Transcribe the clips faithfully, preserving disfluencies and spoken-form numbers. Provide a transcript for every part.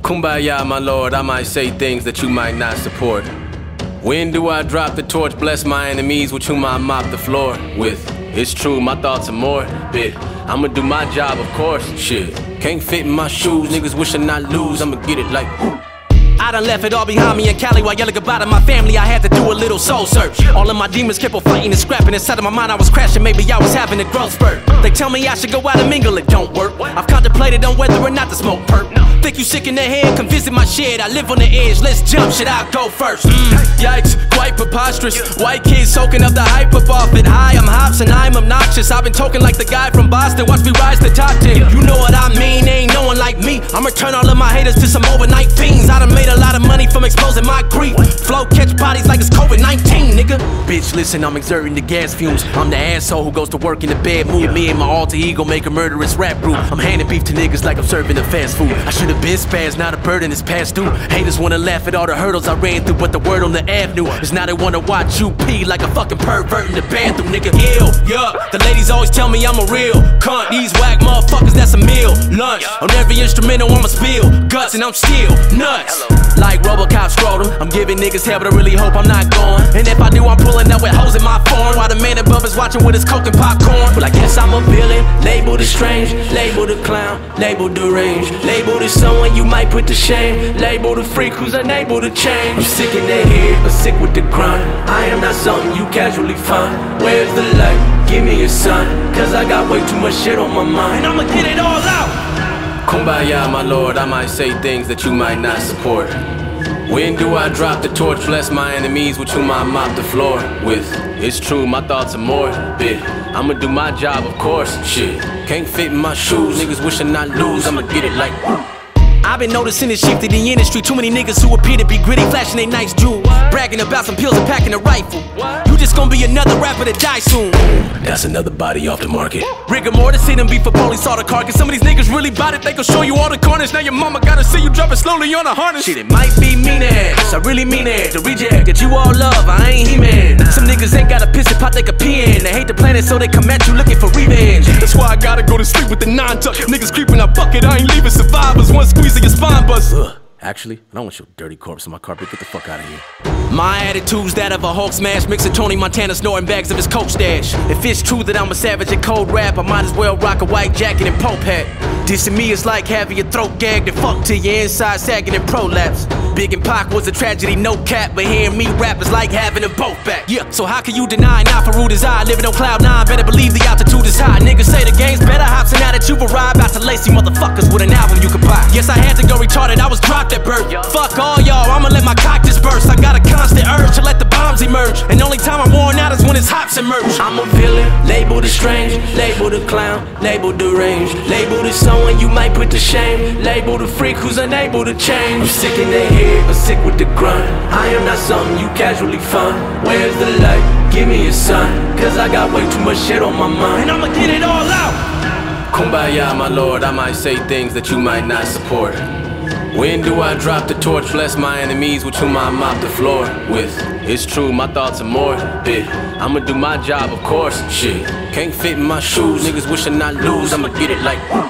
Kumbaya, my lord, I might say things that you might not support. When do I drop the torch, bless my enemies with whom I mop the floor with? It's true, my thoughts are morbid. I'ma do my job, of course, shit. Can't fit in my shoes, niggas wishing I lose, I'ma get it like whoo. I done left it all behind me in Cali while yelling goodbye to my family. I had to do a little soul search. All of my demons kept on fighting and scrapping. Inside of my mind I was crashing, maybe I was having a growth spurt. They tell me I should go out and mingle, it don't work. I've contemplated on whether or not to smoke perp. Think you sick in the head, come visit my shed. I live on the edge, let's jump, shit, I'll go first. mm, Yikes, quite preposterous. White kids soaking up the hype up off it. Hi, I'm Hops and I'm obnoxious. I've been talking like the guy from Boston, watch me rise to top ten. You know what I mean, ain't no one like me. I'ma turn all of my haters to some overnight fiends. I done made a lot of money from exposing my grief. Flow catch bodies like it's COVID nineteen, nigga. Bitch, listen, I'm exerting the gas fumes. I'm the asshole who goes to work in the bad mood. Me and my alter ego make a murderous rap group. I'm handing beef to niggas like I'm serving the fast food. I should've been spazzed, now the burden is past due. Haters wanna laugh at all the hurdles I ran through, but the word on the avenue is now they wanna watch you pee like a fucking pervert in the bathroom, nigga. Ill, yeah. The ladies always tell me I'm a real cunt. These whack motherfuckers, that's a meal. Lunch, on every instrumental I'ma spill guts and I'm still nuts. Like Robocop scrotum, I'm giving niggas hell, but I really hope I'm not going. And if I do, I'm pulling up with hoes in my form, while the man above is watching with his coke and popcorn. Well, I guess I'm a villain, labeled as strange, labeled a clown, labeled deranged, labeled as someone you might put to shame, labeled a freak who's unable to change. I'm sick in the head, but sick with the grind. I am not something you casually find. Where's the light? Give me a sign, cause I got way too much shit on my mind, and I'ma get it all out. Kumbaya, my lord, I might say things that you might not support. When do I drop the torch, bless my enemies with whom I mop the floor with? It's true, my thoughts are morbid. I'ma do my job, of course, shit. Can't fit in my shoes, niggas wishing I lose, I'ma get it like whoo. I've been noticing this shift in the industry. Too many niggas who appear to be gritty, flashing they nice jewels, bragging about some pills and packing a rifle. You just gonna be another rapper to die soon. That's another body off the market. Rigor mortis, see them beef for police, saw the carcass. Some of these niggas really bout it, they gon' show you all the carnage. Now your mama gotta see you dropping slowly on a harness. Shit, it might be mean ass, I really mean it. The reject that you all love, I ain't He-Man. Some niggas ain't got a piss and pot they can pee in. They hate the planet, so they come at you looking for revenge. That's why I gotta go to sleep with the nine-tuck. Niggas creeping, I buck it, I ain't leaving survivors. One squeeze of your spine bust. Ugh. Actually, I don't want your dirty corpse on my carpet. Get the fuck out of here. My attitude's that of a Hulk smash, mixing Tony Montana snorting bags of his coke stash. If it's true that I'm a savage at cold rap, I might as well rock a white jacket and Pope hat. Dissing me is like having your throat gagged and fucked till your inside sagging and prolapse. Big and Pac was a tragedy, no cap, but hearing me rap is like having them both back. Yeah, so how can you deny not for rude as I living on cloud nine? Better believe the altitude is high. Niggas say the game's better, hops and now that you've arrived, about to lace you motherfuckers with an album you can buy. Yes, I had to go retarded, I was dropped at birth. Fuck all y'all, I'ma let my cock disperse. I got a constant urge to let the bombs emerge, and only time I'm worn out is when it's hops emerge. I'm a villain, labeled as strange, labeled a clown, labeled deranged, labeled as someone you might put to shame, labeled a freak who's unable to change. I'm sick in the head, but sick with the grind. I am not something you casually find. Where's the light? Give me a sign, cause I got way too much shit on my mind, and I'ma get it all out. Kumbaya, my lord, I might say things that you might not support. When do I drop the torch, bless my enemies with whom I mop the floor with? It's true, my thoughts are morbid. I'ma do my job, of course, shit. Can't fit in my shoes, niggas wishing I lose, I'ma get it like whoo.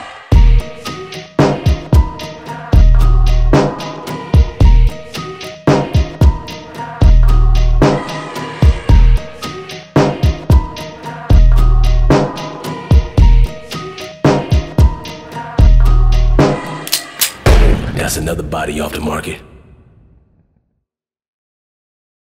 That's another body off the market.